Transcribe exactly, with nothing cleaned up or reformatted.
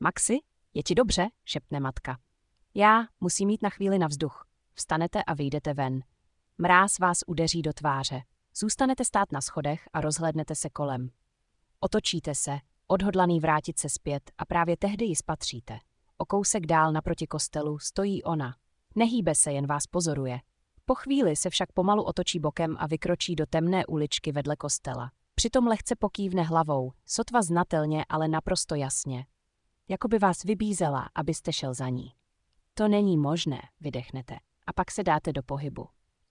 Maxi, je ti dobře, šepne matka. Já musím jít na chvíli na vzduch. Vstanete a vyjdete ven. Mráz vás udeří do tváře. Zůstanete stát na schodech a rozhlédnete se kolem. Otočíte se, odhodlaný vrátit se zpět a právě tehdy ji spatříte. O kousek dál naproti kostelu stojí ona. Nehýbe se, jen vás pozoruje. Po chvíli se však pomalu otočí bokem a vykročí do temné uličky vedle kostela. Přitom lehce pokývne hlavou, sotva znatelně, ale naprosto jasně. Jako by vás vybízela, abyste šel za ní. To není možné, vydechnete, a pak se dáte do pohybu.